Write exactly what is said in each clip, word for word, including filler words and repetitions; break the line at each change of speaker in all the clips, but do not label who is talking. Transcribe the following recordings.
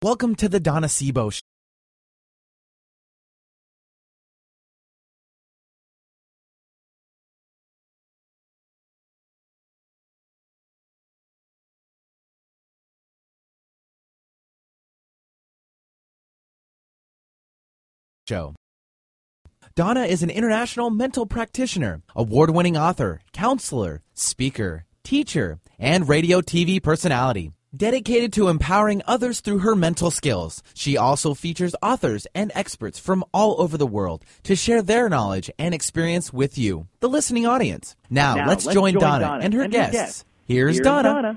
Welcome to the Donna Sebo Show. Show. Donna is an international mental practitioner, award-winning author, counselor, speaker, teacher, and radio T V personality. Dedicated to empowering others through her mental skills, she also features authors and experts from all over the world to share their knowledge and experience with you, the listening audience. Now,
now
let's,
let's
join,
join
Donna,
Donna
and her
and her
guests.
guests.
Here's,
Here's
Donna.
Donna.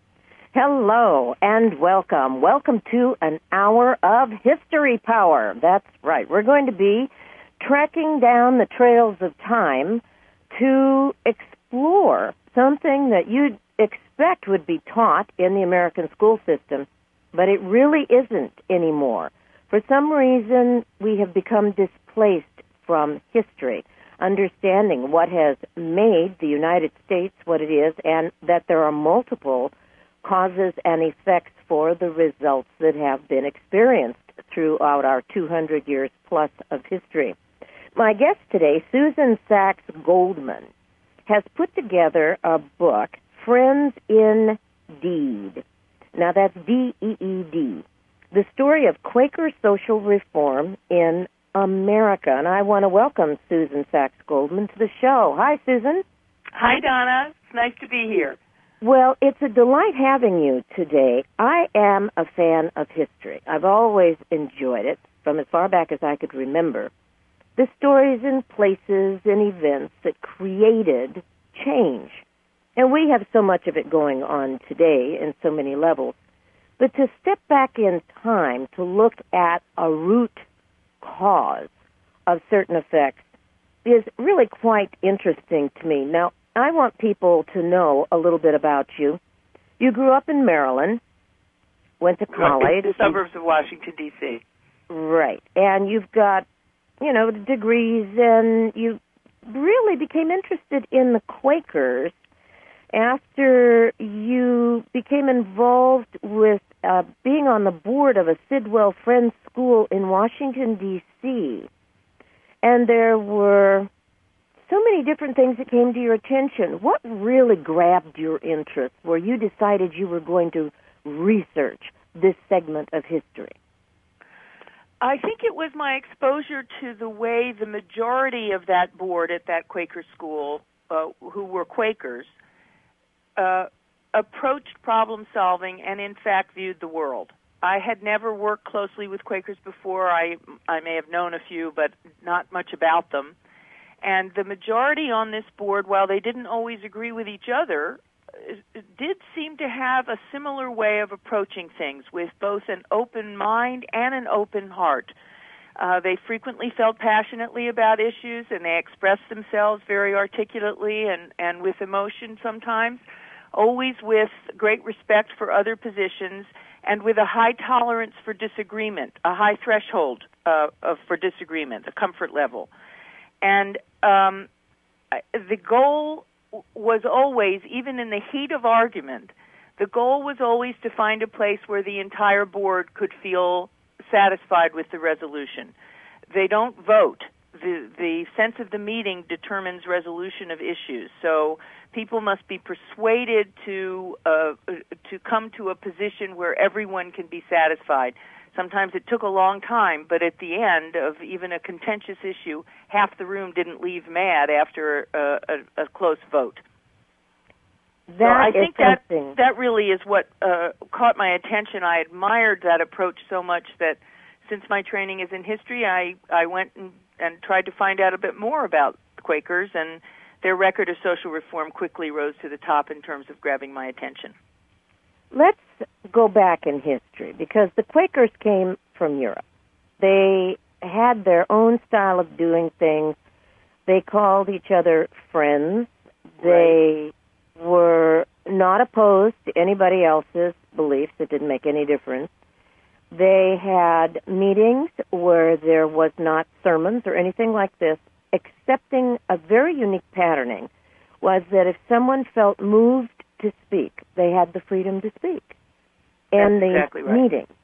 Hello and welcome. Welcome to an hour of History Power. That's right. We're going to be tracking down the trails of time to explore something that you'd expect would be taught in the American school system, but it really isn't anymore. For some reason, we have become displaced from history, understanding what has made the United States what it is, and that there are multiple causes and effects for the results that have been experienced throughout our two hundred years plus of history. My guest today, Susan Sachs Goldman, has put together a book, Friends in Deed. Now that's D E E D. The story of Quaker social reform in America. And I want to welcome Susan Sachs Goldman to the show. Hi, Susan.
Hi, Donna. It's nice to be here.
Well, it's a delight having you today. I am a fan of history. I've always enjoyed it from as far back as I could remember. The stories and places and events that created change. And we have so much of it going on today in so many levels. But to step back in time to look at a root cause of certain effects is really quite interesting to me. Now, I want people to know a little bit about you. You grew up in Maryland, went to college.
The suburbs of Washington, D C
Right. And you've got, you know, degrees, and you really became interested in the Quakers after you became involved with uh, being on the board of a Sidwell Friends School in Washington, D C And there were so many different things that came to your attention. What really grabbed your interest where you decided you were going to research this segment of history?
I think it was my exposure to the way the majority of that board at that Quaker school, uh, who were Quakers, uh, approached problem solving and, in fact, viewed the world. I had never worked closely with Quakers before. I, I may have known a few, but not much about them. And the majority on this board, while they didn't always agree with each other, did seem to have a similar way of approaching things with both an open mind and an open heart. Uh, they frequently felt passionately about issues, and they expressed themselves very articulately and, and with emotion sometimes, always with great respect for other positions and with a high tolerance for disagreement, a high threshold uh, of, for disagreement, a comfort level. And um, the goal was always, even in the heat of argument, the goal was always to find a place where the entire board could feel satisfied with the resolution. They don't vote. The, the sense of the meeting determines resolution of issues. So people must be persuaded to uh, to come to a position where everyone can be satisfied. Sometimes it took a long time, but at the end of even a contentious issue, half the room didn't leave mad after a, a, a close vote.
That
so I
is
think that
something.
that really is what uh, caught my attention. I admired that approach so much that since my training is in history, I, I went and, and tried to find out a bit more about Quakers, and their record of social reform quickly rose to the top in terms of grabbing my attention.
Let's go back in history, because the Quakers came from Europe. They had their own style of doing things. They called each other friends. They
Right.
were not opposed to anybody else's beliefs. It didn't make any difference. They had meetings where there was not sermons or anything like this, excepting a very unique patterning was that if someone felt moved to speak, they had the freedom to speak in
That's
the
exactly right.
meeting.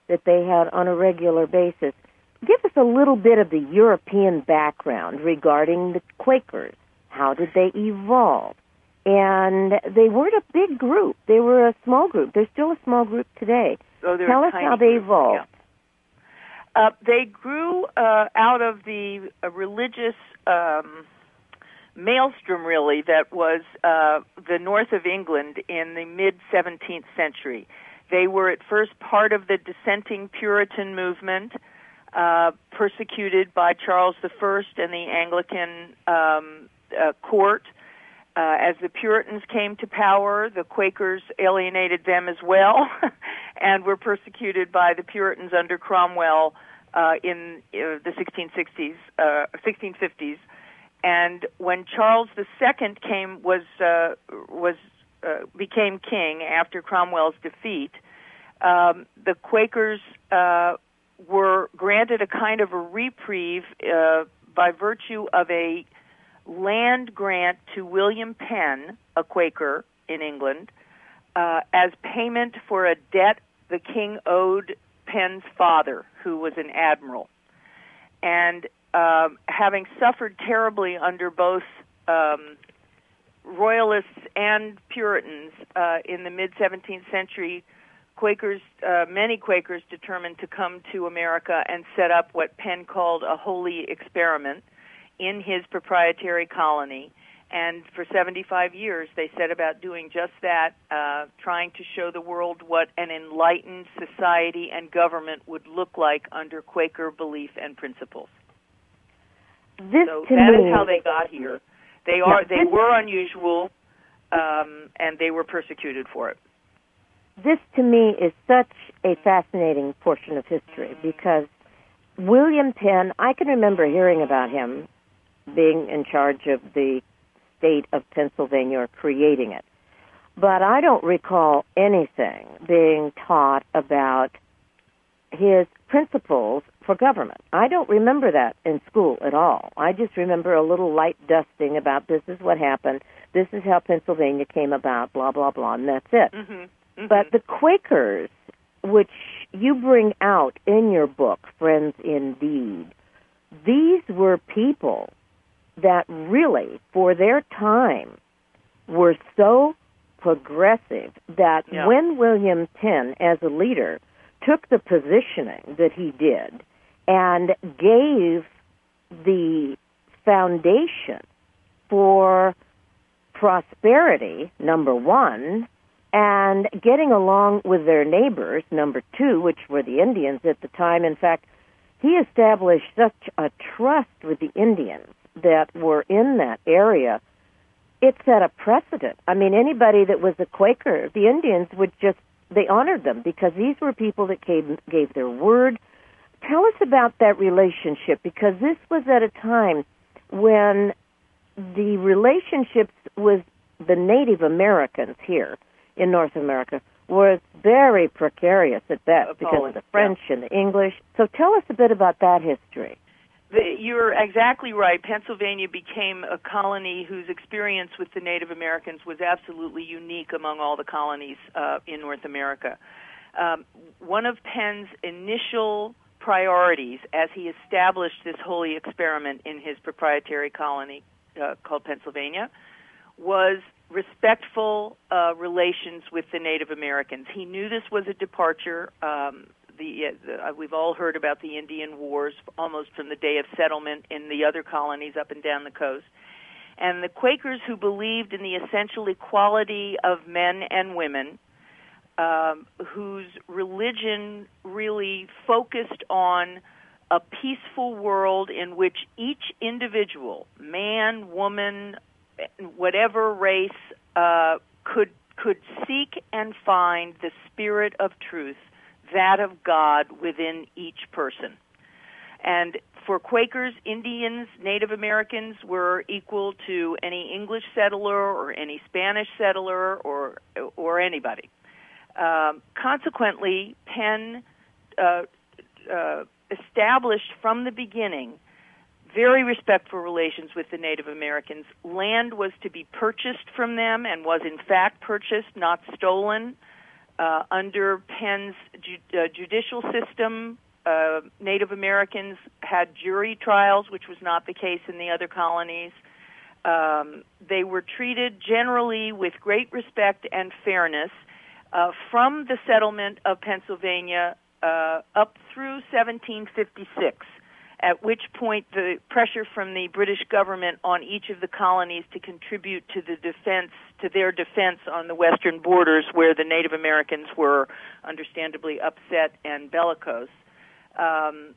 that they had on a regular basis. Give us a little bit of the European background regarding the Quakers. How did they evolve? And they weren't a big group. They were a small group. They're still a small group today.
Oh,
Tell us how they
group.
evolved.
Yeah. Uh, they grew uh, out of the uh, religious um, maelstrom, really, that was uh, the north of England in the mid-seventeenth century. They were at first part of the dissenting Puritan movement, uh, persecuted by Charles the First and the Anglican um, uh, court. Uh, as the Puritans came to power, the Quakers alienated them as well and were persecuted by the Puritans under Cromwell uh, in uh, the sixteen sixties, uh, sixteen fifties. And when Charles the Second came, was uh, was uh, became king after Cromwell's defeat, um, the Quakers uh, were granted a kind of a reprieve uh, by virtue of a land grant to William Penn, a Quaker in England, uh, as payment for a debt the king owed Penn's father, who was an admiral. And um, having suffered terribly under both um, Royalists and Puritans uh, in the mid-seventeenth century, Quakers, uh, many Quakers determined to come to America and set up what Penn called a holy experiment in his proprietary colony. And for seventy-five years, they set about doing just that, uh, trying to show the world what an enlightened society and government would look like under Quaker belief and principles.
This
so
to
that
me,
is how they got here. They are they were unusual, um, and they were persecuted for it.
This to me is such a fascinating portion of history because William Penn, I can remember hearing about him being in charge of the state of Pennsylvania or creating it. But I don't recall anything being taught about his principles for government. I don't remember that in school at all. I just remember a little light dusting about this is what happened, this is how Pennsylvania came about, blah, blah, blah, and that's it.
Mm-hmm. Mm-hmm.
But the Quakers, which you bring out in your book, Friends Indeed, these were people that really, for their time, were so progressive that
yeah.
when William Penn, as a leader, took the positioning that he did and gave the foundation for prosperity, number one, and getting along with their neighbors, number two, which were the Indians at the time. In fact, he established such a trust with the Indians that were in that area, it set a precedent. I mean, anybody that was a Quaker, the Indians would just, they honored them because these were people that came, gave their word. Tell us about that relationship, because this was at a time when the relationships with the Native Americans here in North America was very precarious at best
Appalling.
because of the French
yeah.
and the English. So tell us a bit about that history.
The, you're exactly right. Pennsylvania became a colony whose experience with the Native Americans was absolutely unique among all the colonies uh, in North America. Um, one of Penn's initial priorities as he established this holy experiment in his proprietary colony uh, called Pennsylvania was respectful uh, relations with the Native Americans. He knew this was a departure. Um, The, uh, we've all heard about the Indian Wars almost from the day of settlement in the other colonies up and down the coast. And the Quakers, who believed in the essential equality of men and women, um, whose religion really focused on a peaceful world in which each individual, man, woman, whatever race, uh, could could seek and find the spirit of truth, that of God within each person. And for Quakers, Indians, Native Americans were equal to any English settler or any Spanish settler or or anybody. Um, consequently, Penn uh, uh, established from the beginning very respectful relations with the Native Americans. Land was to be purchased from them and was in fact purchased, not stolen. Uh, under Penn's ju- uh, judicial system. Uh, Native Americans had jury trials, which was not the case in the other colonies. Um, they were treated generally with great respect and fairness uh, from the settlement of Pennsylvania uh, up through seventeen fifty-six, at which point the pressure from the British government on each of the colonies to contribute to the defense, to their defense on the western borders where the Native Americans were understandably upset and bellicose. Um,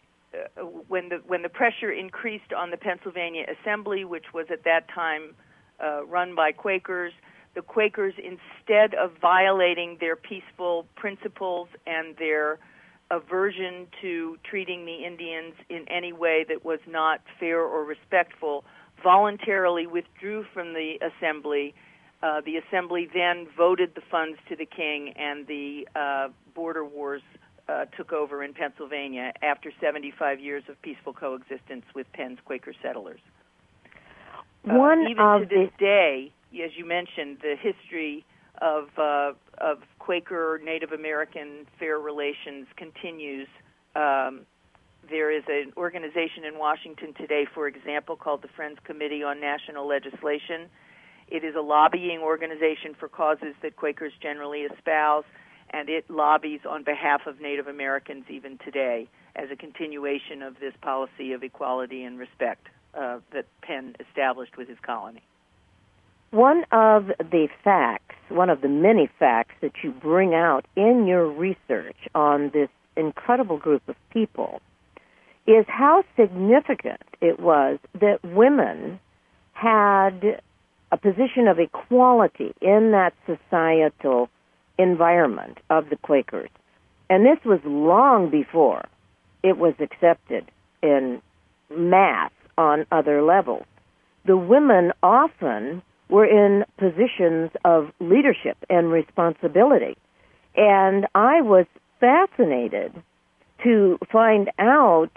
when the when the pressure increased on the Pennsylvania Assembly, which was at that time uh, run by Quakers, the Quakers, instead of violating their peaceful principles and their aversion to treating the Indians in any way that was not fair or respectful, voluntarily withdrew from the Assembly. Uh, the Assembly then voted the funds to the king, and the uh, border wars uh, took over in Pennsylvania after seventy-five years of peaceful coexistence with Penn's Quaker settlers. Uh,
One
even
of
to this
the...
day, as you mentioned, the history of uh, of Quaker Native American fair relations continues. Um, there is an organization in Washington today, for example, called the Friends Committee on National Legislation. It is a lobbying organization for causes that Quakers generally espouse, and it lobbies on behalf of Native Americans even today as a continuation of this policy of equality and respect uh, that Penn established with his colony.
One of the facts, one of the many facts that you bring out in your research on this incredible group of people is how significant it was that women had a position of equality in that societal environment of the Quakers. And this was long before it was accepted in mass on other levels. The women often were in positions of leadership and responsibility. And I was fascinated to find out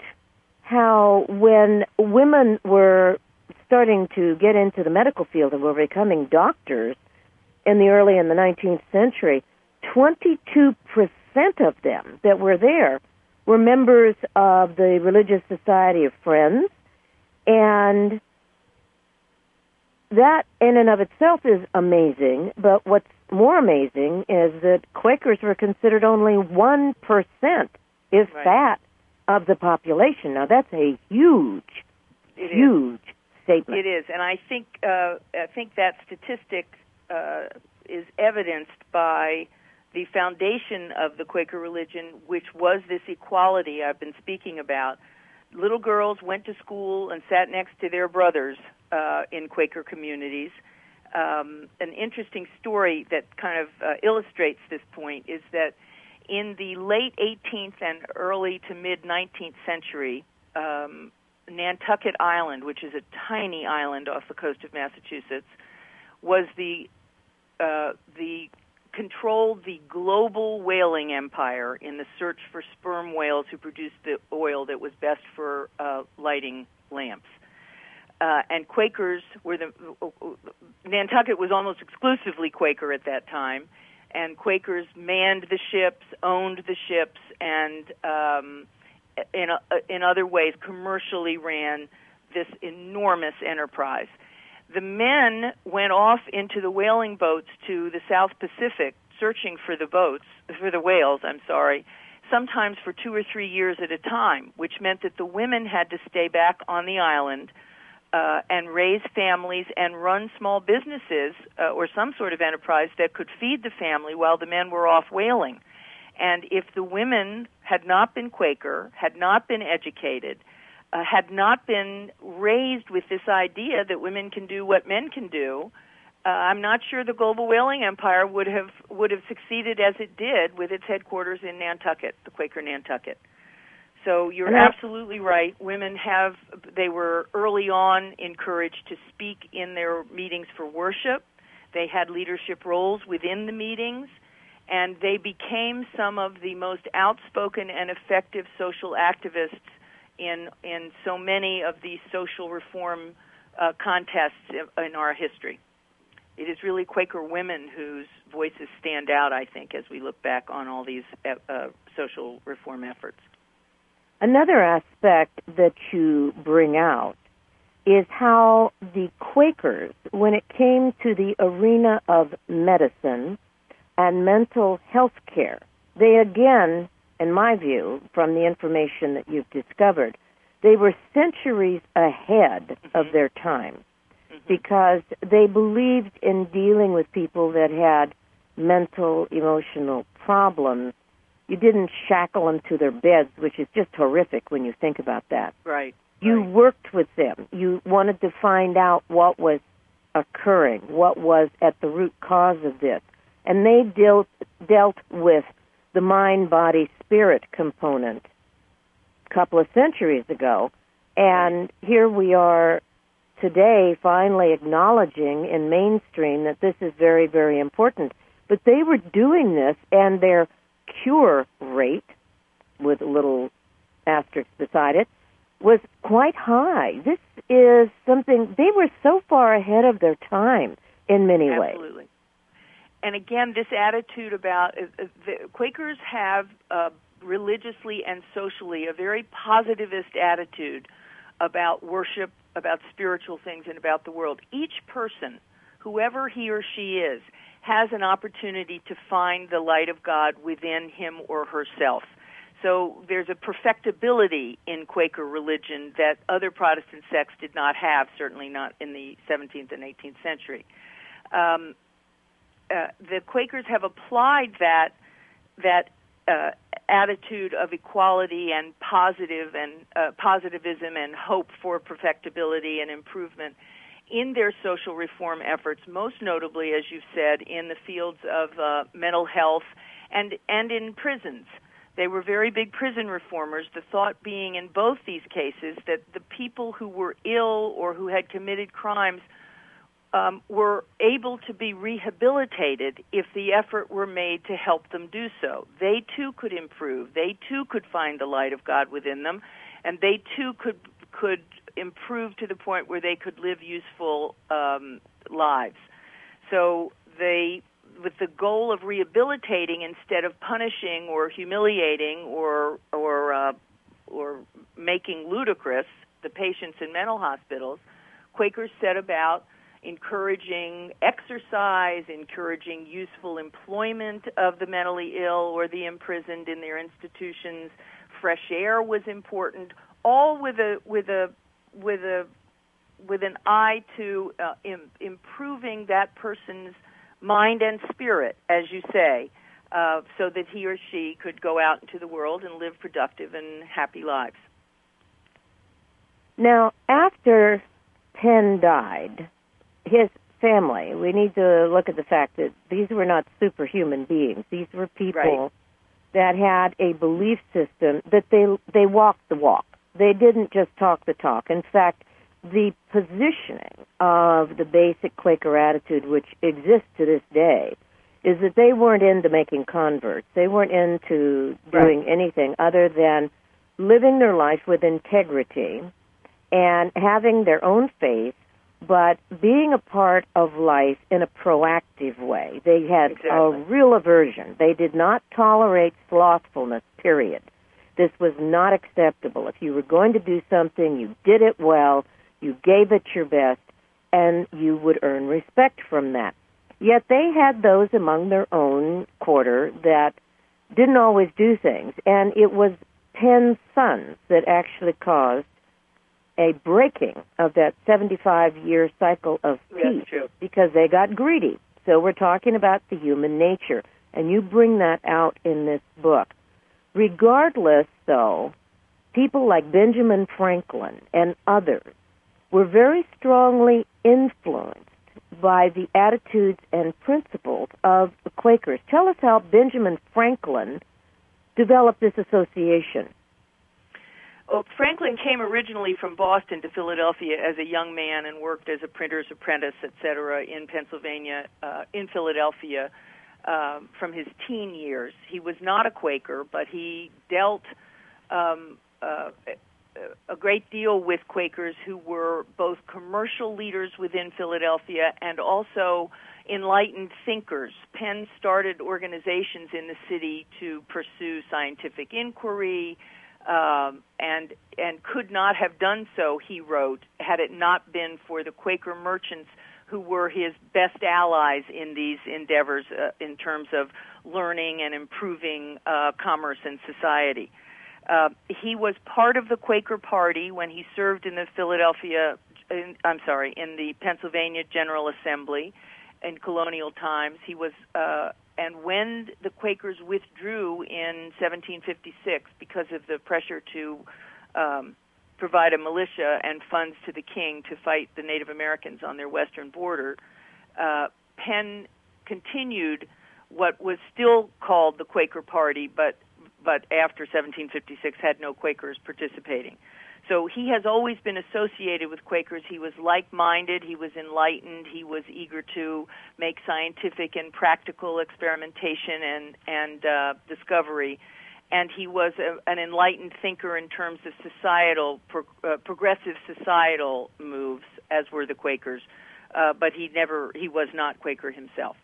how when women were starting to get into the medical field and were becoming doctors in the early in the nineteenth century, twenty-two percent of them that were there were members of the Religious Society of Friends, and that in and of itself is amazing, but what's more amazing is that Quakers were considered only one percent, if
right.
that, of the population. Now, that's a huge,
it
huge
is.
statement.
It is, and I think, uh, I think that statistic uh, is evidenced by the foundation of the Quaker religion, which was this equality I've been speaking about. Little girls went to school and sat next to their brothers uh, in Quaker communities. Um, an interesting story that kind of uh, illustrates this point is that in the late eighteenth and early to mid-nineteenth century, um, Nantucket Island, which is a tiny island off the coast of Massachusetts, was the uh, the controlled the global whaling empire in the search for sperm whales who produced the oil that was best for uh, lighting lamps. Uh, and Quakers were the uh, Nantucket was almost exclusively Quaker at that time, and Quakers manned the ships, owned the ships, and um, in uh, in other ways commercially ran this enormous enterprise. The men went off into the whaling boats to the South Pacific, searching for the boats, for the whales, I'm sorry, sometimes for two or three years at a time, which meant that the women had to stay back on the island uh, and raise families and run small businesses uh, or some sort of enterprise that could feed the family while the men were off whaling. And if the women had not been Quaker, had not been educated, Uh, had not been raised with this idea that women can do what men can do, uh, I'm not sure the global whaling empire would have would have succeeded as it did with its headquarters in Nantucket, the Quaker Nantucket. So you're absolutely right. Women have they were early on encouraged to speak in their meetings for worship. They had leadership roles within the meetings, and they became some of the most outspoken and effective social activists in in so many of these social reform uh, contests in, in our history. it is really Quaker women whose voices stand out, I think, as we look back on all these uh, social reform efforts.
Another aspect that you bring out is how the Quakers, when it came to the arena of medicine and mental health care, they again, in my view, from the information that you've discovered, they were centuries ahead mm-hmm. of their time mm-hmm. because they believed in dealing with people that had mental, emotional problems. You didn't shackle them to their beds, which is just horrific when you think about that.
Right.
You
right.
worked with them. You wanted to find out what was occurring, what was at the root cause of this. And they dealt, dealt with the mind-body-spirit component a couple of centuries ago. And here we are today finally acknowledging in mainstream that this is very, very important. But they were doing this, and their cure rate, with a little asterisk beside it, was quite high. This is something, they were so far ahead of their time in many
Absolutely.
ways.
Absolutely. And again, this attitude about, uh, the Quakers have uh, religiously and socially a very positivist attitude about worship, about spiritual things, and about the world. Each person, whoever he or she is, has an opportunity to find the light of God within him or herself. So there's a perfectibility in Quaker religion that other Protestant sects did not have, certainly not in the seventeenth and eighteenth century. Um, uh, the Quakers have applied that that uh, attitude of equality and positive and uh, positivism and hope for perfectibility and improvement in their social reform efforts, most notably, as you've said, in the fields of uh, mental health and and in prisons. They were very big prison reformers, the thought being in both these cases that the people who were ill or who had committed crimes um, were able to be rehabilitated if the effort were made to help them do so. They, too, could improve. They, too, could find the light of God within them, and they, too, could could improve to the point where they could live useful um, lives. So they... with the goal of rehabilitating instead of punishing or humiliating or or uh, or making ludicrous the patients in mental hospitals, Quakers set about encouraging exercise, encouraging useful employment of the mentally ill or the imprisoned in their institutions. Fresh air was important, all with a with a with a with an eye to uh, im- improving that person's mind and spirit, as you say, uh, so that he or she could go out into the world and live productive and happy lives.
Now, after Penn died, his family, we need to look at the fact that these were not superhuman beings. These were people
right.
that had a belief system that they they walked the walk. They didn't just talk the talk. In fact, the positioning of the basic Quaker attitude, which exists to this day, is that they weren't into making converts. They weren't into doing
right.
anything other than living their life with integrity and having their own faith, but being a part of life in a proactive way. They had
exactly.
a real aversion. They did not tolerate slothfulness, period. This was not acceptable. If you were going to do something, you did it well, you gave it your best, and you would earn respect from that. Yet they had those among their own quarter that didn't always do things, and it was Penn's sons that actually caused a breaking of that seventy-five-year cycle of peace because they got greedy. So we're talking about the human nature, and you bring that out in this book. Regardless, though, people like Benjamin Franklin and others were very strongly influenced by the attitudes and principles of the Quakers. Tell us how Benjamin Franklin developed this association.
Well, Franklin came originally from Boston to Philadelphia as a young man and worked as a printer's apprentice, et cetera, in Pennsylvania, uh, in Philadelphia, um, from his teen years. He was not a Quaker, but he dealt um, uh, uh, a great deal with Quakers who were both commercial leaders within Philadelphia and also enlightened thinkers. Penn started organizations in the city to pursue scientific inquiry, um, and and could not have done so, he wrote, had it not been for the Quaker merchants who were his best allies in these endeavors uh, in terms of learning and improving uh, commerce and society. Uh, he was part of the Quaker Party when he served in the Philadelphia, in, I'm sorry, in the Pennsylvania General Assembly in colonial times. He was, uh, and when the Quakers withdrew in seventeen fifty-six because of the pressure to um, provide a militia and funds to the king to fight the Native Americans on their western border, uh, Penn continued what was still called the Quaker Party, but but after seventeen fifty-six had no Quakers participating. So he has always been associated with Quakers. He was like-minded, he was enlightened, he was eager to make scientific and practical experimentation and, and uh, discovery. And he was a, an enlightened thinker in terms of societal, pro, uh, progressive societal moves, as were the Quakers. Uh, but he never, he was not Quaker himself.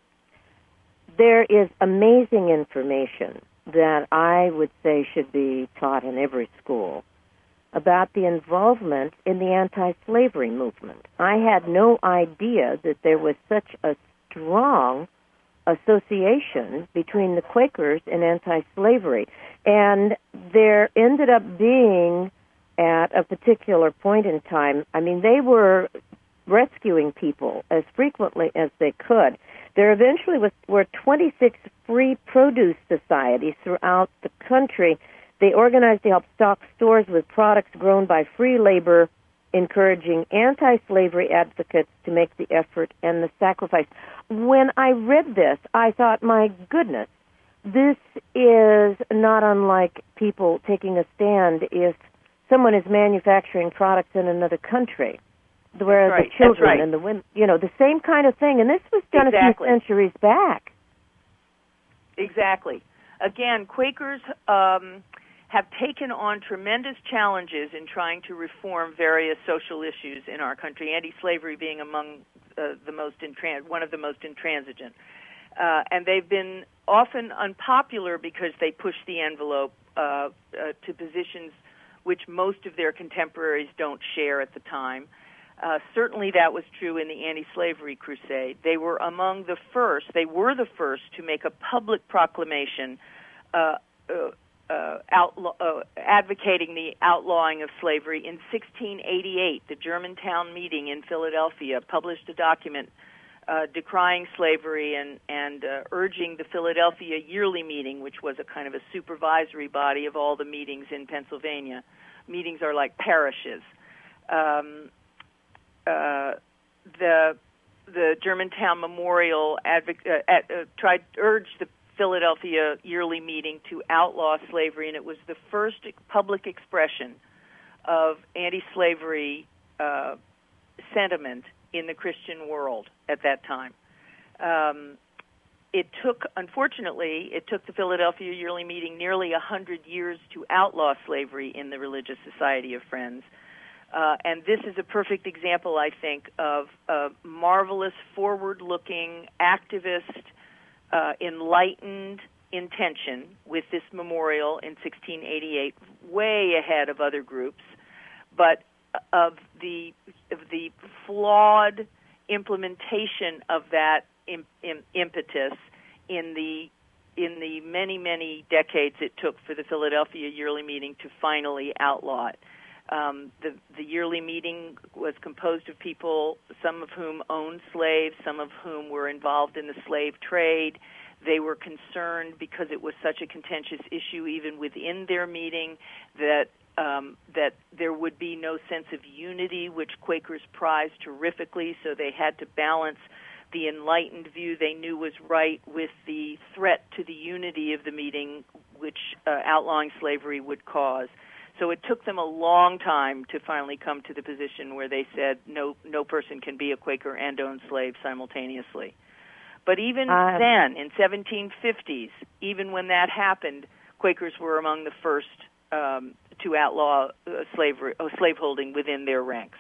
There is amazing information that I would say should be taught in every school about the involvement in the anti-slavery movement. I had no idea that there was such a strong association between the Quakers and anti-slavery. And there ended up being, at a particular point in time, I mean, they were rescuing people as frequently as they could. There eventually was, were twenty-six free produce societies throughout the country. They organized to help stock stores with products grown by free labor, encouraging anti-slavery advocates to make the effort and the sacrifice. When I read this, I thought, my goodness, this is not unlike people taking a stand if someone is manufacturing products in another country. Whereas
right.
the children
right.
and the women, you know, the same kind of thing. And this was done
exactly.
a few centuries back.
Exactly. Again, Quakers um, have taken on tremendous challenges in trying to reform various social issues in our country, anti-slavery being among uh, the most intran- one of the most intransigent. Uh, and they've been often unpopular because they push the envelope uh, uh, to positions which most of their contemporaries don't share at the time. Uh, certainly that was true in the anti-slavery crusade. They were among the first, they were the first to make a public proclamation uh, uh, uh, outlaw, uh, advocating the outlawing of slavery. In sixteen eighty-eight, the Germantown meeting in Philadelphia published a document uh, decrying slavery and, and uh, urging the Philadelphia Yearly Meeting, which was a kind of a supervisory body of all the meetings in Pennsylvania. Meetings are like parishes. Um, Uh, the the Germantown Memorial advoc- uh, at, uh, tried urged the Philadelphia Yearly Meeting to outlaw slavery, and it was the first public expression of anti-slavery uh, sentiment in the Christian world at that time. Um, it took, unfortunately, it took the Philadelphia Yearly Meeting nearly a hundred years to outlaw slavery in the Religious Society of Friends. Uh, and this is a perfect example, I think, of a marvelous, forward-looking, activist, uh, enlightened intention with this memorial in sixteen eighty-eight, way ahead of other groups, but of the of the flawed implementation of that im, im, impetus in the in the many, many decades it took for the Philadelphia Yearly Meeting to finally outlaw it. Um, the, the yearly meeting was composed of people, some of whom owned slaves, some of whom were involved in the slave trade. They were concerned because it was such a contentious issue even within their meeting that um, that there would be no sense of unity, which Quakers prized terrifically, so they had to balance the enlightened view they knew was right with the threat to the unity of the meeting, which uh, outlawing slavery would cause. So it took them a long time to finally come to the position where they said no no person can be a Quaker and own slaves simultaneously. But even uh, then, in seventeen fifties, even when that happened, Quakers were among the first um, to outlaw uh, slavery, uh, slaveholding within their ranks.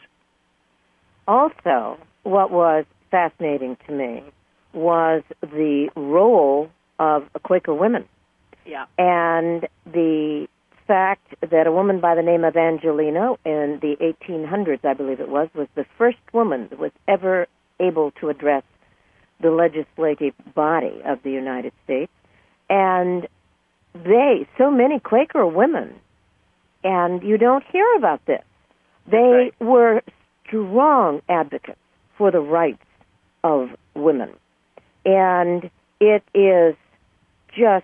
Also, what was fascinating to me was the role of Quaker women.
Yeah.
And the fact that a woman by the name of Angelina in the eighteen hundreds, I believe it was, was the first woman that was ever able to address the legislative body of the United States. And they, so many Quaker women, and you don't hear about this, they
right.
were strong advocates for the rights of women. And it is just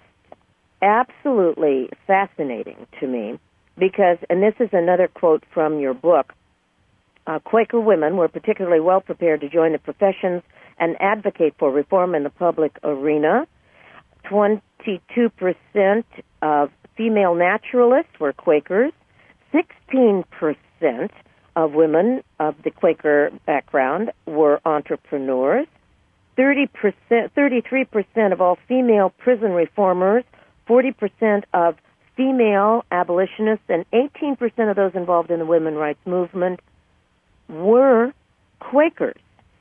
absolutely fascinating to me because, and this is another quote from your book, uh, Quaker women were particularly well prepared to join the professions and advocate for reform in the public arena. twenty-two percent of female naturalists were Quakers. sixteen percent of women of the Quaker background were entrepreneurs. thirty percent, thirty-three percent of all female prison reformers, forty percent of female abolitionists, and eighteen percent of those involved in the women's rights movement were Quakers.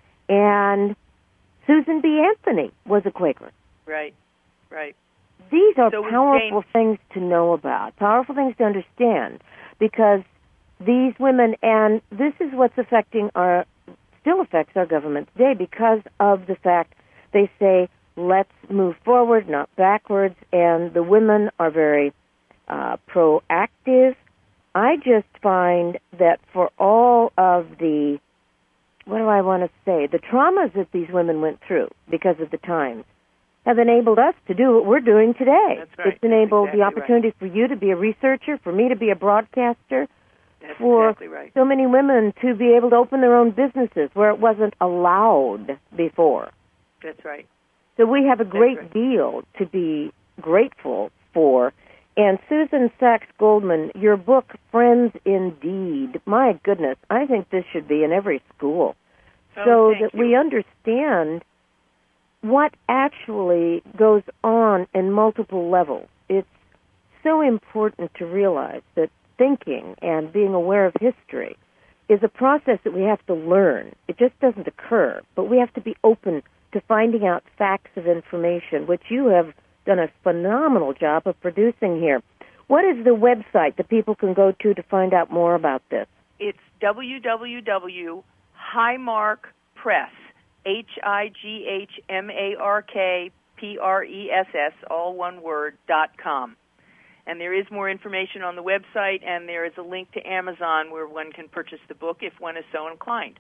And Susan B. Anthony was a Quaker.
Right, right.
These are
so
powerful things to know about, powerful things to understand, because these women, and this is what's affecting our, still affects our government today because of the fact they say, let's move forward, not backwards, and the women are very uh, proactive. I just find that for all of the, what do I want to say, the traumas that these women went through because of the times have enabled us to do what we're doing today.
That's right.
It's enabled
That's exactly
the opportunity
right.
for you to be a researcher, for me to be a broadcaster,
That's
for
exactly right.
so many women to be able to open their own businesses where it wasn't allowed before.
That's right.
So we have a great
right.
deal to be grateful for. And Susan Sachs Goldman, your book, Friends Indeed, my goodness, I think this should be in every school
Oh,
so
thank
that
you.
we understand what actually goes on in multiple levels. It's so important to realize that thinking and being aware of history is a process that we have to learn. It just doesn't occur, but we have to be open to finding out facts of information, which you have done a phenomenal job of producing here. What is the website that people can go to to find out more about this?
It's w w w dot highmark press, H I G H M A R K P R E S S, all one word, dot com. And there is more information on the website, and there is a link to Amazon where one can purchase the book if one is so inclined.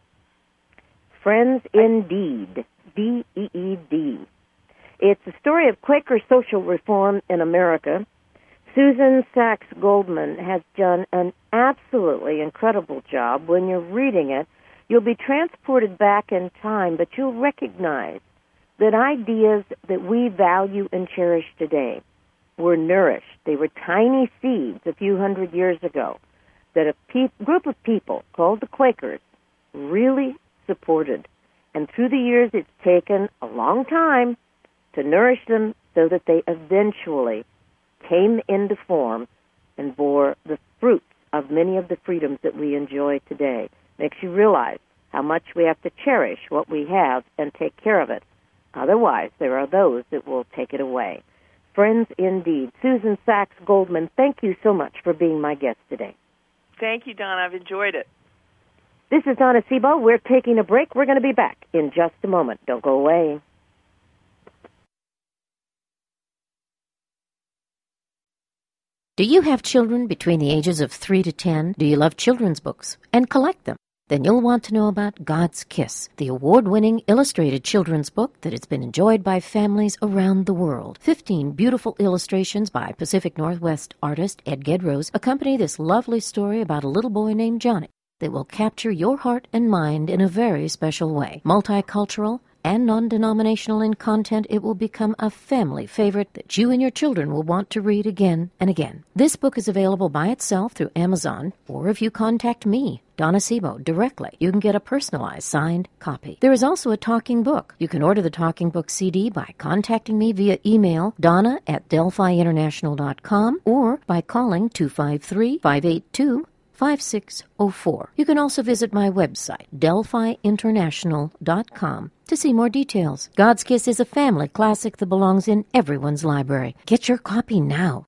Friends Indeed, D E E D. It's a story of Quaker social reform in America. Susan Sachs Goldman has done an absolutely incredible job. When you're reading it, you'll be transported back in time, but you'll recognize that ideas that we value and cherish today were nourished. They were tiny seeds a few hundred years ago that a pe- group of people called the Quakers really supported. And through the years, it's taken a long time to nourish them so that they eventually came into form and bore the fruits of many of the freedoms that we enjoy today. Makes you realize how much we have to cherish what we have and take care of it. Otherwise, there are those that will take it away. Friends Indeed. Susan Sachs Goldman, thank you so much for being my guest today.
Thank you, Donna. I've enjoyed it.
This is Donna Sebo. We're taking a break. We're going to be back in just a moment. Don't go away.
Do you have children between the ages of three to ten? Do you love children's books and collect them? Then you'll want to know about God's Kiss, the award-winning illustrated children's book that has been enjoyed by families around the world. Fifteen beautiful illustrations by Pacific Northwest artist Ed Gedrose accompany this lovely story about a little boy named Johnny that will capture your heart and mind in a very special way. Multicultural and non-denominational in content, it will become a family favorite that you and your children will want to read again and again. This book is available by itself through Amazon, or if you contact me, Donna Sebo directly. You can get a personalized signed copy. There is also a talking book. You can order the talking book C D by contacting me via email, donna at delphi international dot com, or by calling two five three, five eight two, five six zero four. You can also visit my website, delphi international dot com, to see more details. God's Kiss is a family classic that belongs in everyone's library. Get your copy now.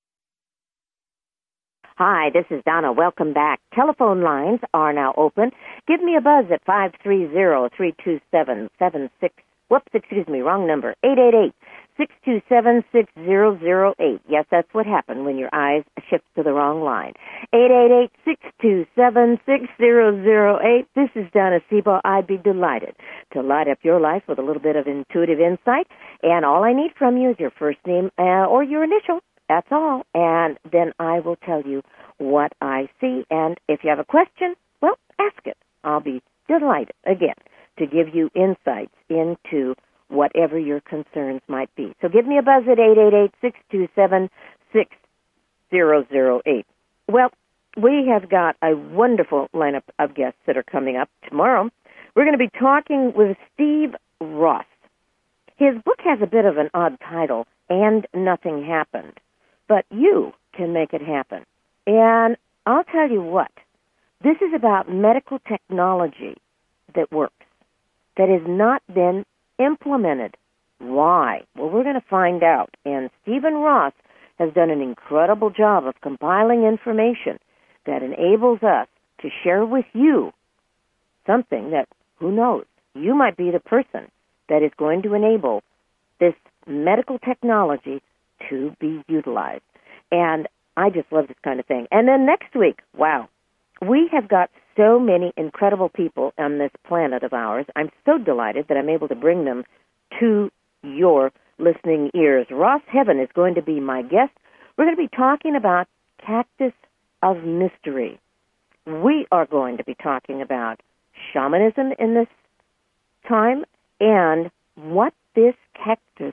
Hi, this is Donna. Welcome back. Telephone lines are now open. Give me a buzz at five three zero, three two seven, seven six. Whoops, excuse me, wrong number. eight eight eight, six two seven, six zero zero eight. Yes, that's what happened when your eyes shift to the wrong line. eight eight eight, six two seven, six zero zero eight. This is Donna Sebo. I'd be delighted to light up your life with a little bit of intuitive insight. And all I need from you is your first name uh, or your initial. That's all. And then I will tell you what I see. And if you have a question, well, ask it. I'll be delighted, again, to give you insights into whatever your concerns might be. So give me a buzz at eight eight eight, six two seven, six zero zero eight. Well, we have got a wonderful lineup of guests that are coming up tomorrow. We're going to be talking with Steve Ross. His book has a bit of an odd title, And Nothing Happened. But you can make it happen. And I'll tell you what, this is about medical technology that works, that has not been implemented. Why? Well, we're going to find out. And Stephen Ross has done an incredible job of compiling information that enables us to share with you something that, who knows, you might be the person that is going to enable this medical technology to be utilized. And I just love this kind of thing. And then next week, wow, we have got so many incredible people on this planet of ours. I'm so delighted that I'm able to bring them to your listening ears. Ross Heaven is going to be my guest. We're going to be talking about Cactus of Mystery. We are going to be talking about shamanism in this time and what this cactus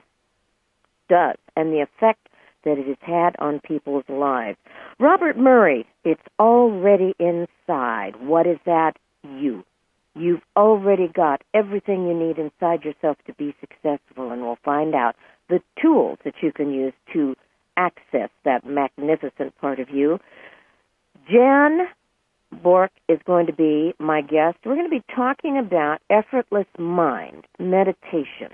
does and the effect that it has had on people's lives. Robert Murray, it's already inside. What is that? You. You've already got everything you need inside yourself to be successful, and we'll find out the tools that you can use to access that magnificent part of you. Jan Bork is going to be my guest. We're going to be talking about effortless mind, meditation.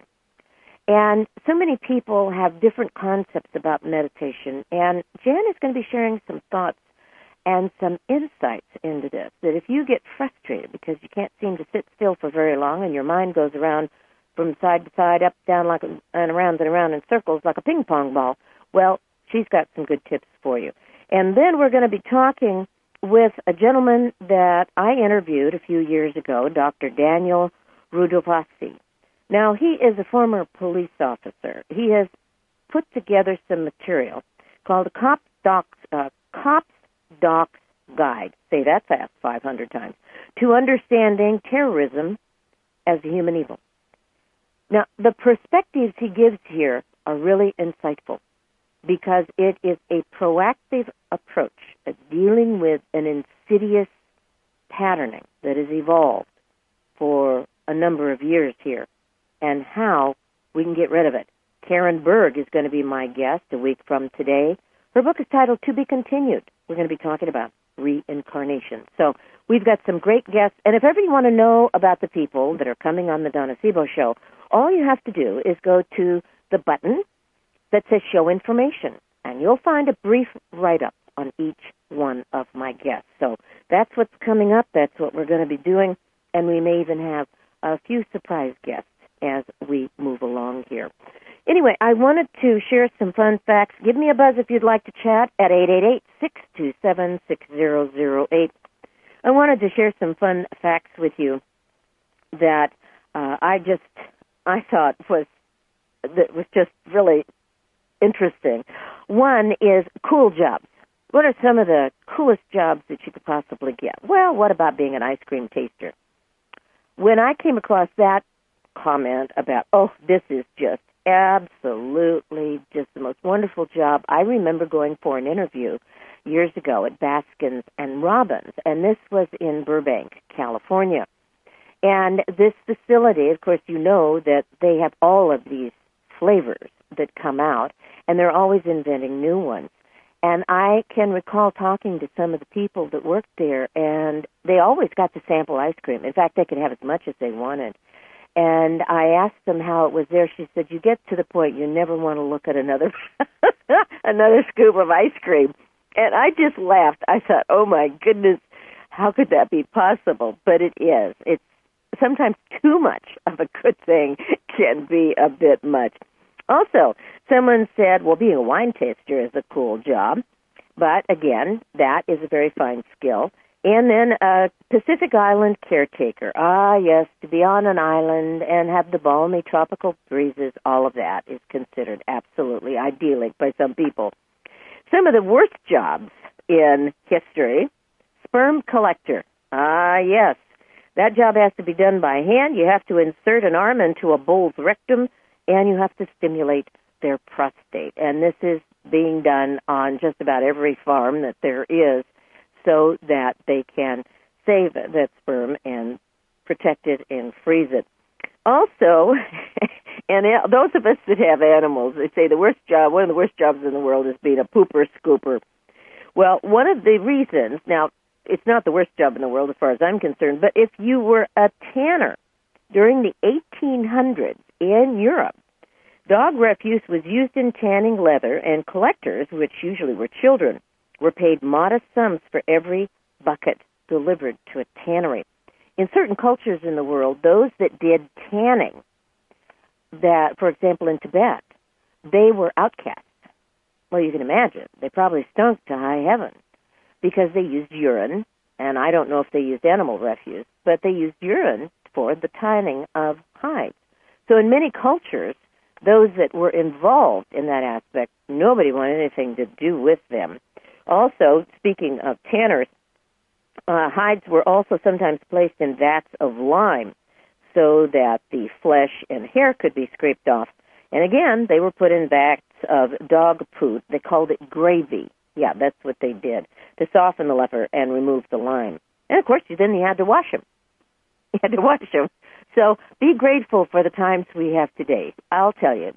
And so many people have different concepts about meditation, and Jan is going to be sharing some thoughts and some insights into this, that if you get frustrated because you can't seem to sit still for very long and your mind goes around from side to side, up, down, like a, and around and around in circles like a ping pong ball, well, she's got some good tips for you. And then we're going to be talking with a gentleman that I interviewed a few years ago, Doctor Daniel Rudovasi. Now, he is a former police officer. He has put together some material called a Cop Docs, uh, Cops Docs Guide. Say that fast five hundred times. To understanding terrorism as a human evil. Now, the perspectives he gives here are really insightful because it is a proactive approach at dealing with an insidious patterning that has evolved for a number of years here, and how we can get rid of it. Karen Berg is going to be my guest a week from today. Her book is titled To Be Continued. We're going to be talking about reincarnation. So we've got some great guests. And if ever you want to know about the people that are coming on the Donna Sebo Show, all you have to do is go to the button that says Show Information, and you'll find a brief write-up on each one of my guests. So that's what's coming up. That's what we're going to be doing. And we may even have a few surprise guests as we move along here. Anyway, I wanted to share some fun facts. Give me a buzz if you'd like to chat at eight eight eight, six two seven, six zero zero eight. I wanted to share some fun facts with you that uh, I just, I thought was, that was just really interesting. One is cool jobs. What are some of the coolest jobs that you could possibly get? Well, what about being an ice cream taster? When I came across that comment about, oh, this is just absolutely just the most wonderful job, I remember going for an interview years ago at Baskins and Robbins, and this was in Burbank, California. And this facility, of course, you know that they have all of these flavors that come out, and they're always inventing new ones. And I can recall talking to some of the people that worked there, and they always got to sample ice cream. In fact, they could have as much as they wanted. And I asked them how it was there. She said, you get to the point you never want to look at another another scoop of ice cream. And I just laughed. I thought, oh, my goodness, how could that be possible? But it is. It's sometimes too much of a good thing can be a bit much. Also, someone said, well, being a wine taster is a cool job. But, again, that is a very fine skill. And then a Pacific Island caretaker. Ah, yes, to be on an island and have the balmy tropical breezes, all of that is considered absolutely idyllic by some people. Some of the worst jobs in history, sperm collector. Ah, yes, that job has to be done by hand. You have to insert an arm into a bull's rectum, and you have to stimulate their prostate. And this is being done on just about every farm that there is, so that they can save that sperm and protect it and freeze it. Also, and those of us that have animals, they say the worst job, one of the worst jobs in the world is being a pooper scooper. Well, one of the reasons, now, it's not the worst job in the world as far as I'm concerned, but if you were a tanner during the eighteen hundreds in Europe, dog refuse was used in tanning leather, and collectors, which usually were children, were paid modest sums for every bucket delivered to a tannery. In certain cultures in the world, those that did tanning, that, for example, in Tibet, they were outcasts. Well, you can imagine. They probably stunk to high heaven because they used urine, and I don't know if they used animal refuse, but they used urine for the tanning of hides. So in many cultures, those that were involved in that aspect, nobody wanted anything to do with them. Also, speaking of tanners, uh, hides were also sometimes placed in vats of lime so that the flesh and hair could be scraped off. And again, they were put in vats of dog poop. They called it gravy. Yeah, that's what they did, to soften the leather and remove the lime. And, of course, then you had to wash them. You had to wash them. So be grateful for the times we have today. I'll tell you.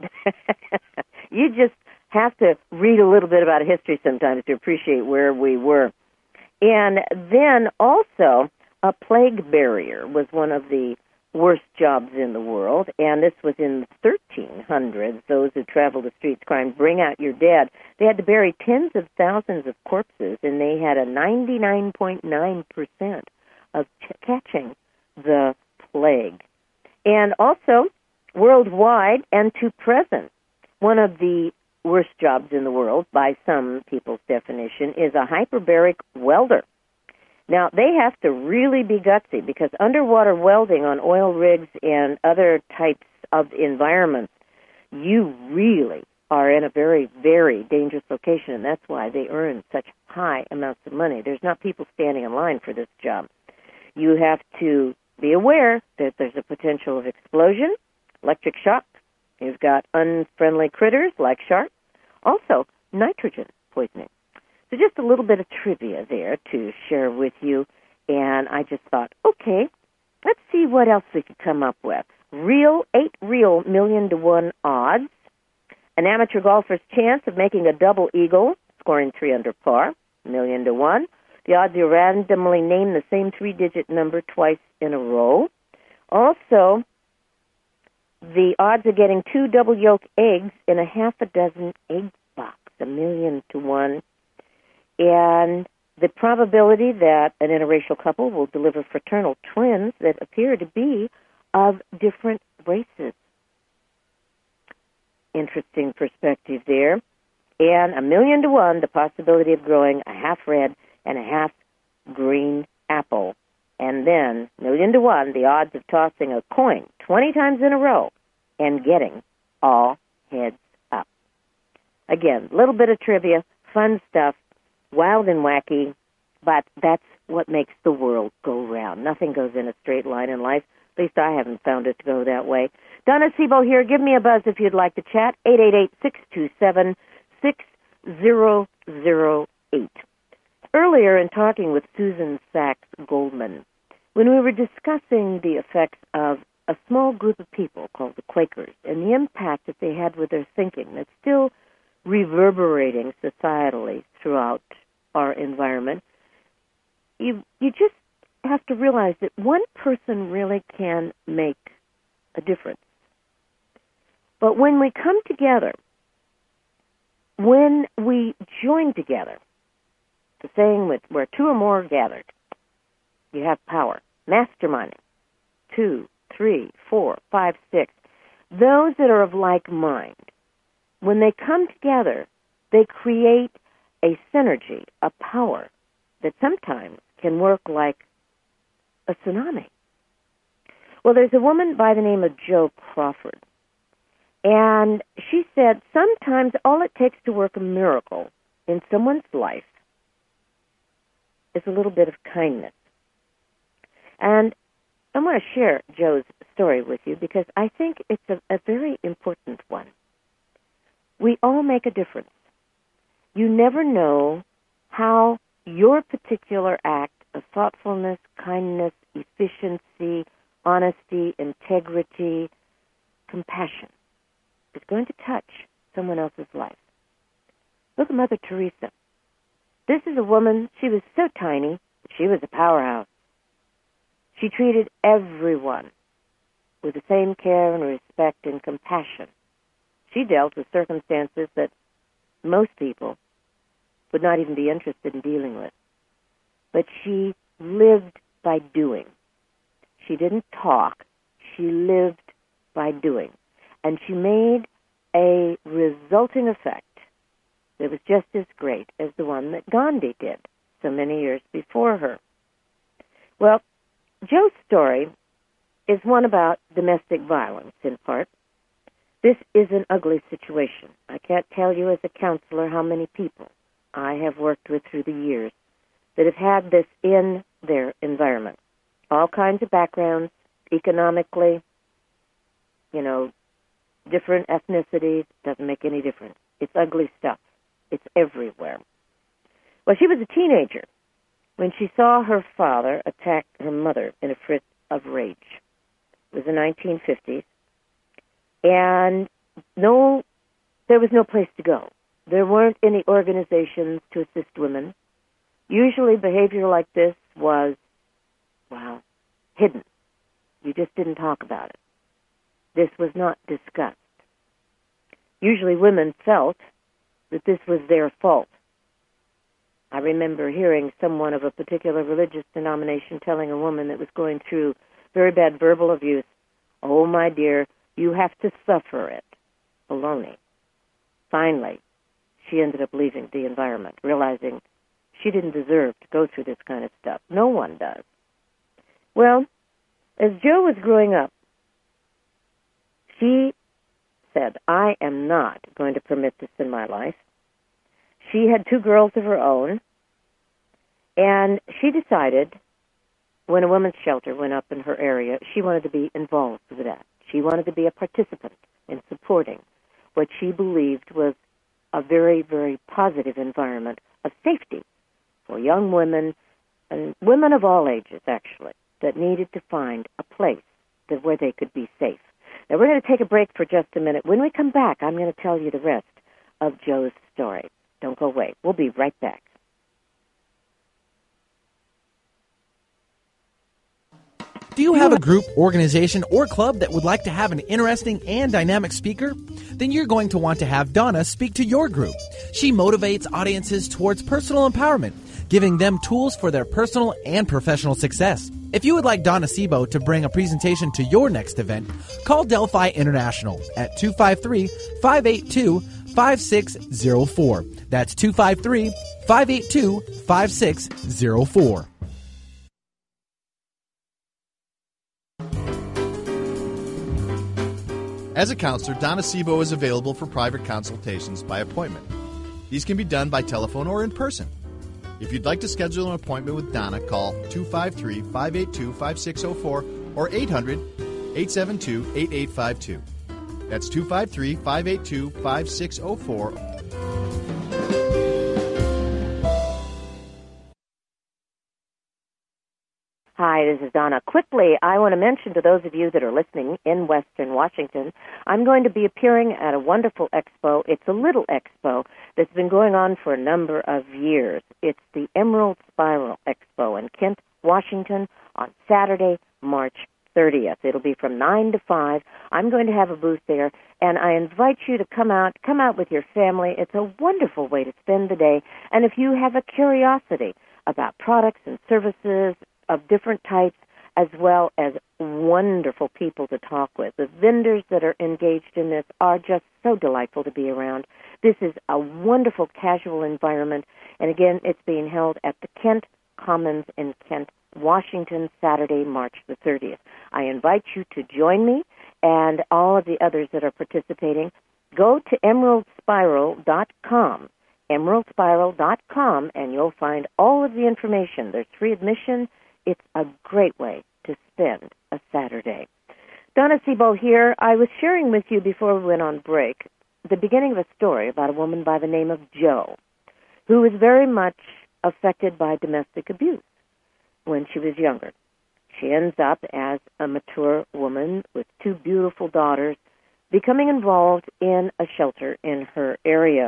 You just have to read a little bit about history sometimes to appreciate where we were. And then also, a plague barrier was one of the worst jobs in the world, and this was in the thirteen hundreds. Those who traveled the streets crying, bring out your dead. They had to bury tens of thousands of corpses, and they had a ninety-nine point nine percent of ch- catching the plague. And also, worldwide and to present, one of the worst jobs in the world, by some people's definition, is a hyperbaric welder. Now, they have to really be gutsy because underwater welding on oil rigs and other types of environments, you really are in a very, very dangerous location, and that's why they earn such high amounts of money. There's not people standing in line for this job. You have to be aware that there's a potential of explosion, electric shock. You've got unfriendly critters like sharks. Also, nitrogen poisoning. So just a little bit of trivia there to share with you. And I just thought, okay, let's see what else we could come up with. Real, eight real million to one odds. An amateur golfer's chance of making a double eagle, scoring three under par, million to one. The odds you randomly name the same three-digit number twice in a row. Also, the odds of getting two double yolk eggs in a half a dozen egg box, a million to one. And the probability that an interracial couple will deliver fraternal twins that appear to be of different races. Interesting perspective there. And a million to one, the possibility of growing a half red and a half green apple. And then, million to one, the odds of tossing a coin twenty times in a row and getting all heads up. Again, a little bit of trivia, fun stuff, wild and wacky, but that's what makes the world go round. Nothing goes in a straight line in life. At least I haven't found it to go that way. Donna Sebo here. Give me a buzz if you'd like to chat. eight eight eight, six two seven, six zero zero eight. earlier in talking with Susan Sachs Goldman, when we were discussing the effects of a small group of people called the Quakers and the impact that they had with their thinking that's still reverberating societally throughout our environment, you you just have to realize that one person really can make a difference. But when we come together, when we join together, the saying with where two or more are gathered, you have power. Masterminding. Two, three, four, five, six. Those that are of like mind, when they come together, they create a synergy, a power that sometimes can work like a tsunami. Well, there's a woman by the name of Jo Crawford, and she said sometimes all it takes to work a miracle in someone's life is a little bit of kindness. And I want to share Jo's story with you because I think it's a, a very important one. We all make a difference. You never know how your particular act of thoughtfulness, kindness, efficiency, honesty, integrity, compassion is going to touch someone else's life. Look at Mother Teresa. This is a woman, she was so tiny, but she was a powerhouse. She treated everyone with the same care and respect and compassion. She dealt with circumstances that most people would not even be interested in dealing with. But she lived by doing. She didn't talk. She lived by doing. And she made a resulting effect that was just as great as the one that Gandhi did so many years before her. Well, Jo's story is one about domestic violence, in part. This is an ugly situation. I can't tell you as a counselor how many people I have worked with through the years that have had this in their environment. All kinds of backgrounds, economically, you know, different ethnicities, doesn't make any difference. It's ugly stuff. It's everywhere. Well, she was a teenager when she saw her father attack her mother in a fit of rage. It was the nineteen fifties. And no, there was no place to go. There weren't any organizations to assist women. Usually behavior like this was, well, hidden. You just didn't talk about it. This was not discussed. Usually women felt that this was their fault. I remember hearing someone of a particular religious denomination telling a woman that was going through very bad verbal abuse, "Oh, my dear, you have to suffer it." Baloney. Finally, she ended up leaving the environment, realizing she didn't deserve to go through this kind of stuff. No one does. Well, as Jo was growing up, she said, I am not going to permit this in my life. She had two girls of her own, and she decided when a women's shelter went up in her area, she wanted to be involved with that. She wanted to be a participant in supporting what she believed was a very, very positive environment of safety for young women, and women of all ages, actually, that needed to find a place that where they could be safe. Now, we're going to take a break for just a minute. When we come back, I'm going to tell you the rest of Jo's story. Don't go away. We'll be right back.
Do you have a group, organization, or club that would like to have an interesting and dynamic speaker? Then you're going to want to have Donna speak to your group. She motivates audiences towards personal empowerment, giving them tools for their personal and professional success. If you would like Donna Sebo to bring a presentation to your next event, call Delphi International at two five three, five eight two, five six zero four. That's two five three, five eight two, five six zero four.
As a counselor, Donna Sebo is available for private consultations by appointment. These can be done by telephone or in person. If you'd like to schedule an appointment with Donna, call two five three, five eight two, five six zero four or eight hundred, eight seven two, eight eight five two. That's two five three, five eight two, five six zero four.
Hi, this is Donna. Quickly, I want to mention to those of you that are listening in Western Washington, I'm going to be appearing at a wonderful expo. It's a little expo that's been going on for a number of years. It's the Emerald Spiral Expo in Kent, Washington on Saturday, March thirtieth. It'll be from nine to five. I'm going to have a booth there, and I invite you to come out, come out with your family. It's a wonderful way to spend the day. And if you have a curiosity about products and services of different types, as well as wonderful people to talk with. The vendors that are engaged in this are just so delightful to be around. This is a wonderful casual environment, and again, it's being held at the Kent Commons in Kent, Washington, Saturday, March the thirtieth. I invite you to join me and all of the others that are participating. Go to emerald spiral dot com, emerald spiral dot com, and you'll find all of the information. There's free admission. It's a great way to spend a Saturday. Donna Sebo here. I was sharing with you before we went on break the beginning of a story about a woman by the name of Jo, who was very much affected by domestic abuse when she was younger. She ends up as a mature woman with two beautiful daughters, becoming involved in a shelter in her area.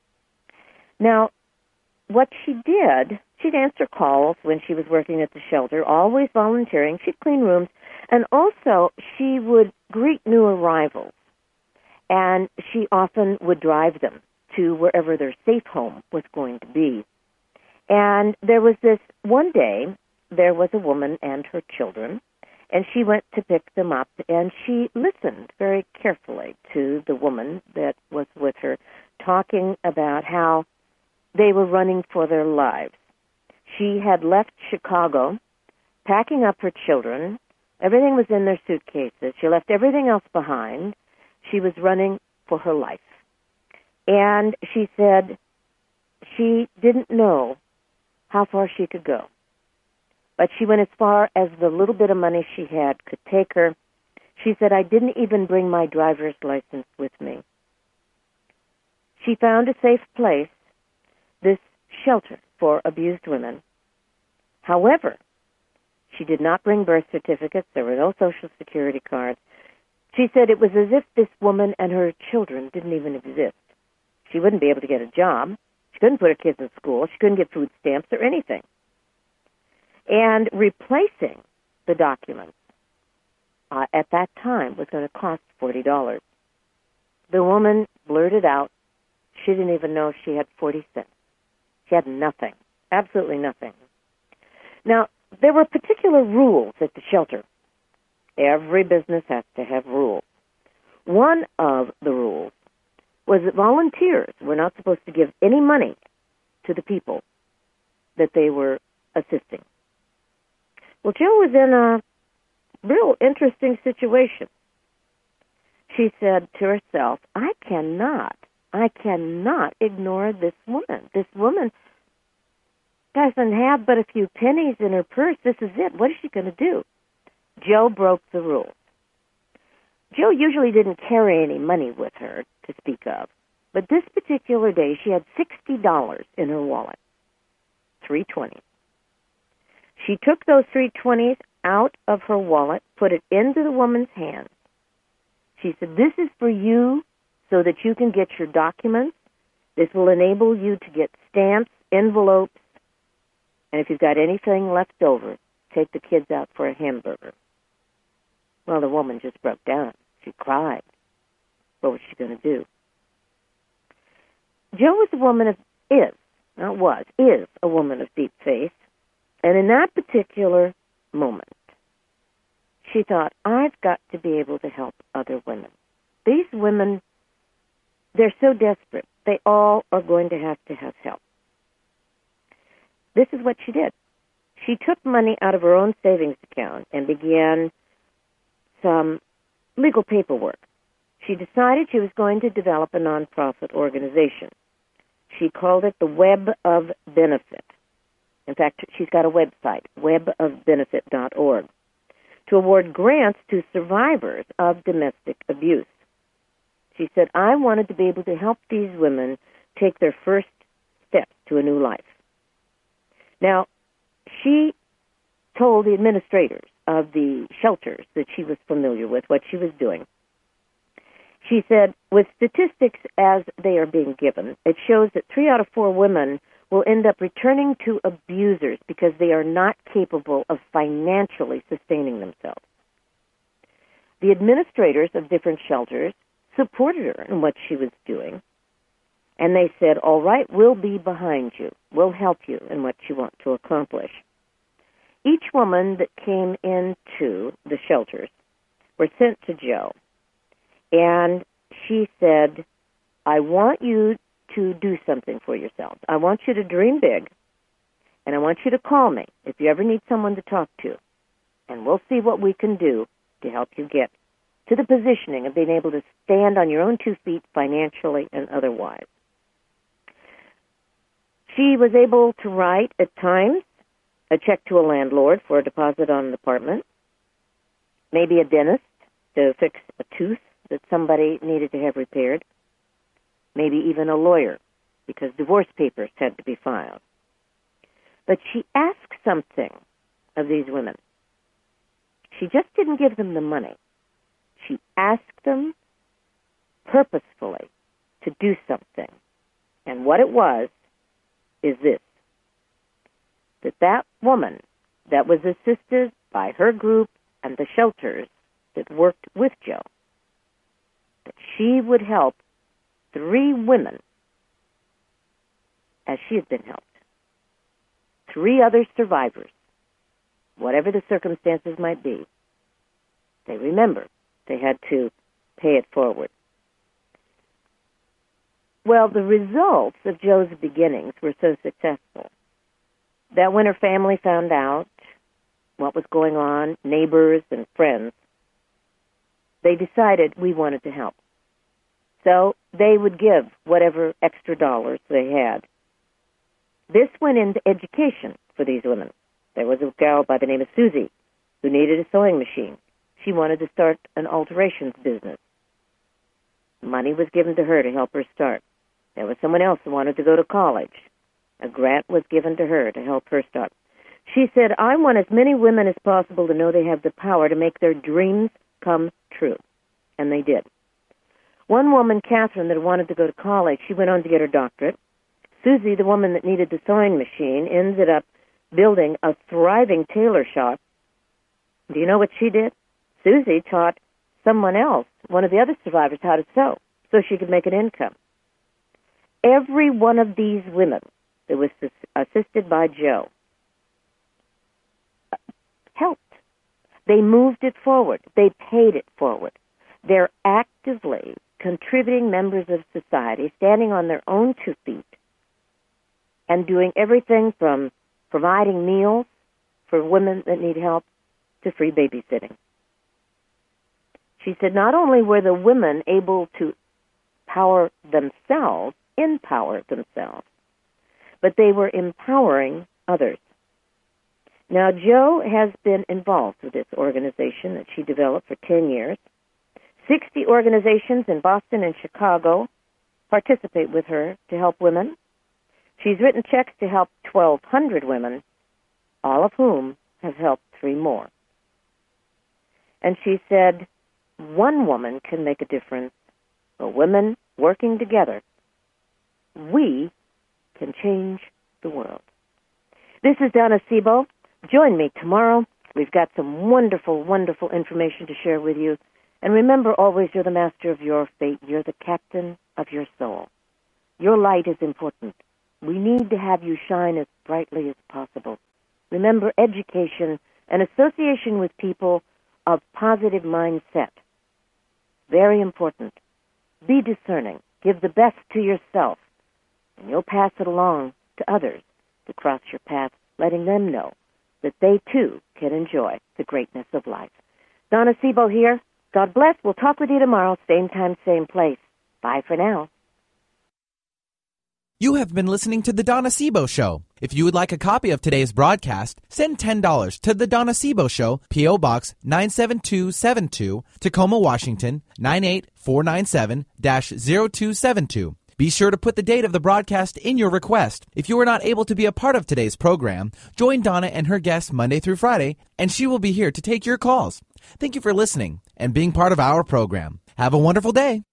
Now, what she did, she'd answer calls when she was working at the shelter, always volunteering. She'd clean rooms, and also she would greet new arrivals, and she often would drive them to wherever their safe home was going to be. And there was this one day, there was a woman and her children, and she went to pick them up, and she listened very carefully to the woman that was with her, talking about how they were running for their lives. She had left Chicago, packing up her children. Everything was in their suitcases. She left everything else behind. She was running for her life. And she said she didn't know how far she could go. But she went as far as the little bit of money she had could take her. She said, I didn't even bring my driver's license with me. She found a safe place, this shelter for abused women. However, she did not bring birth certificates. There were no Social Security cards. She said it was as if this woman and her children didn't even exist. She wouldn't be able to get a job. She couldn't put her kids in school. She couldn't get food stamps or anything. And replacing the documents uh, at that time was going to cost forty dollars. The woman blurted out she didn't even know she had forty cents. She had nothing, absolutely nothing. Now, there were particular rules at the shelter. Every business has to have rules. One of the rules was that volunteers were not supposed to give any money to the people that they were assisting. Well, Jo was in a real interesting situation. She said to herself, I cannot I cannot ignore this woman. This woman doesn't have but a few pennies in her purse. This is it. What is she going to do? Jo broke the rules. Jo usually didn't carry any money with her to speak of, but this particular day she had sixty dollars in her wallet, three twenties. She took those three twenties out of her wallet, put it into the woman's hands. She said, this is for you, so that you can get your documents. This will enable you to get stamps, envelopes, and if you've got anything left over, take the kids out for a hamburger. Well, the woman just broke down. She cried. What was she going to do? Jo was a woman of, is, not was, is a woman of deep faith, and in that particular moment, she thought, I've got to be able to help other women. These women, they're so desperate. They all are going to have to have help. This is what she did. She took money out of her own savings account and began some legal paperwork. She decided she was going to develop a nonprofit organization. She called it the Web of Benefit. In fact, she's got a website, web of benefit dot org, to award grants to survivors of domestic abuse. She said, I wanted to be able to help these women take their first steps to a new life. Now, she told the administrators of the shelters that she was familiar with what she was doing. She said, with statistics as they are being given, it shows that three out of four women will end up returning to abusers because they are not capable of financially sustaining themselves. The administrators of different shelters supported her in what she was doing, and they said, all right, we'll be behind you. We'll help you in what you want to accomplish. Each woman that came into the shelters were sent to Jo, and she said, I want you to do something for yourselves. I want you to dream big, and I want you to call me if you ever need someone to talk to, and we'll see what we can do to help you get to the positioning of being able to stand on your own two feet financially and otherwise. She was able to write, at times, a check to a landlord for a deposit on an apartment, maybe a dentist to fix a tooth that somebody needed to have repaired, maybe even a lawyer because divorce papers had to be filed. But she asked something of these women. She just didn't give them the money. She asked them purposefully to do something. And what it was is this, that that woman that was assisted by her group and the shelters that worked with Jo, that she would help three women as she had been helped. Three other survivors, whatever the circumstances might be. They remembered they had to pay it forward. Well, the results of Jo's beginnings were so successful that when her family found out what was going on, neighbors and friends, they decided we wanted to help. So they would give whatever extra dollars they had. This went into education for these women. There was a gal by the name of Susie who needed a sewing machine. She wanted to start an alterations business. Money was given to her to help her start. There was someone else who wanted to go to college. A grant was given to her to help her start. She said, I want as many women as possible to know they have the power to make their dreams come true. And they did. One woman, Catherine, that wanted to go to college, she went on to get her doctorate. Susie, the woman that needed the sewing machine, ended up building a thriving tailor shop. Do you know what she did? Susie taught someone else, one of the other survivors, how to sew so she could make an income. Every one of these women that was assisted by Jo helped. They moved it forward. They paid it forward. They're actively contributing members of society, standing on their own two feet, and doing everything from providing meals for women that need help to free babysitting. She said not only were the women able to power themselves, empower themselves, but they were empowering others. Now, Jo has been involved with this organization that she developed for ten years. sixty organizations in Boston and Chicago participate with her to help women. She's written checks to help twelve hundred women, all of whom have helped three more. And she said, one woman can make a difference, but women working together, we can change the world. This is Donna Sebo. Join me tomorrow. We've got some wonderful, wonderful information to share with you. And remember always, you're the master of your fate. You're the captain of your soul. Your light is important. We need to have you shine as brightly as possible. Remember, education and association with people of positive mindset. Very important. Be discerning. Give the best to yourself, and you'll pass it along to others to cross your path, letting them know that they, too, can enjoy the greatness of life. Donna Sebo here. God bless. We'll talk with you tomorrow, same time, same place. Bye for now.
You have been listening to The Donna Sebo Show. If you would like a copy of today's broadcast, send ten dollars to The Donna Sebo Show, P O. Box nine seven two seven two, Tacoma, Washington, nine eight four nine seven, zero two seven two. Be sure to put the date of the broadcast in your request. If you were not able to be a part of today's program, join Donna and her guests Monday through Friday, and she will be here to take your calls. Thank you for listening and being part of our program. Have a wonderful day.